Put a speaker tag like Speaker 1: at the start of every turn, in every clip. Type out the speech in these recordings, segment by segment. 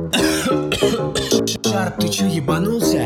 Speaker 1: Шарп, ты чё, ебанулся?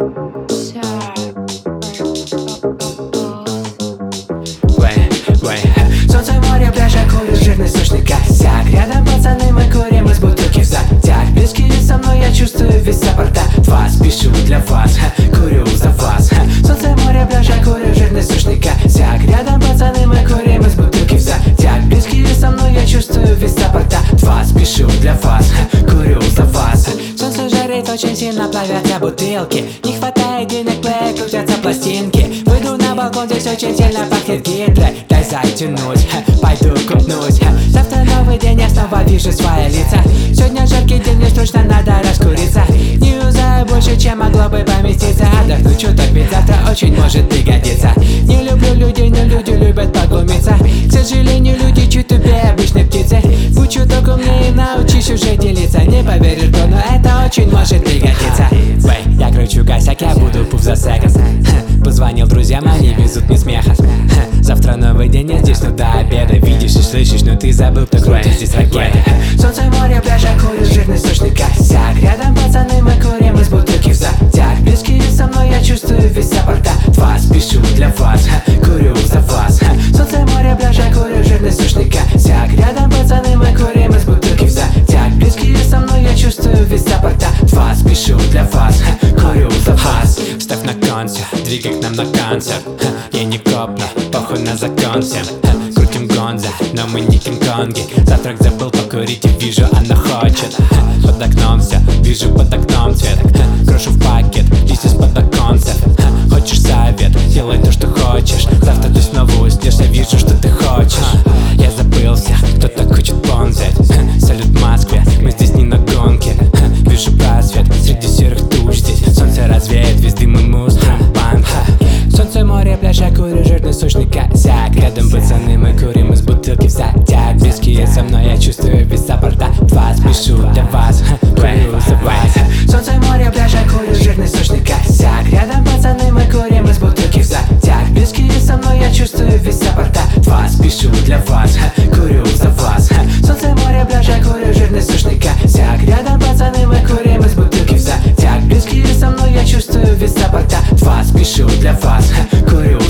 Speaker 2: Солнце, море, пляжа, курю жирный сочный косяк. Рядом пацаны, мы курим из бутылки в затяг. Близкие со мной, я чувствую весь аппарат вас. Пишу для вас, курю за вас. Солнце, море, пляжа, курю жирный сочный косяк. Рядом пацаны, мы курим из бутылки в затяг. Близкие со мной, я чувствую весь аппарат вас. Пишу для вас, курю за вас. Солнце жарит, очень сильно плавятся бутылки. Не хватает денег, плей, крутятся пластинки. Выйду на балкон, здесь очень сильно пахнет Гитлер. Дай затянуть, пойду купнусь. Завтра новый день, я снова вижу свои лица. Сегодня жаркий день, мне срочно надо раскуриться. Не юзаю больше, чем могло бы поместиться. Отдохну чуток, ведь завтра очень может пригодиться. Не люблю людей, но люди любят поглумиться. К сожалению, люди чуть тупее обычной птицы. Будь чуток умнее, научись уже делиться. Не поверишь, бро, но это очень может пригодиться. Я кручу косяк, я буду пуф за секонд. Позвонил друзьям, они везут мне смеха. Завтра новый день, я здесь, но до обеда. Видишь и слышишь, но ты забыл, кто крутит здесь ракеты. Солнце, море, пляжа, курю жирный сочный косяк. Рядом пацаны, мы курим из бутылки в затяг. Близкие со мной, я чувствую весь аппарат вас. Пишу для вас, курю за вас. Солнце, море, пляжа, курю жирный сочный косяк. Рядом пацаны, мы курим из бутылки в затяг. Близкие со мной, я чувствую весь аппарат вас. Пишу для вас, курю за вас. Ставь на концерт, двигай к нам на концерт. Я не копну, похуй на закон всем. Крутим гонза, но мы не Кинг-Конги. Завтрак забыл покурить и вижу, она хочет. Под окном все, вижу под окном цвет. Крошу в пакет, здесь из-под оконцев. Хочешь совет, делай то, что хочешь. Завтра ты снова уснешь, я вижу, что ты хочешь. Я забылся, кто-то хочет понзать. Салют в Москве, мы здесь не на гонке. Вижу просвет, среди серых туч здесь. Солнце развеет весь дым, и мы устроим банк. Солнце, море, пляжа, курю жирный сочный косяк. Рядом пацаны, мы курим из бутылки в затяг. Близкие со мной, я чувствую весь аппарат вас. Пишу для вас, курю за вас. Солнце, море, пляжа, курю жирный сочный косяк. Рядом пацаны, мы курим из бутылки в затяг. Близкие со мной, я чувствую весь аппарат вас. Пишу для вас, курю за вас. Солнце, море, пляжа, курю жирный сочный косяк. Рядом пацаны, мы курим из бутылки в затяг. Близкие со мной, я чувствую весь аппарат вас. Пишу для вас, курю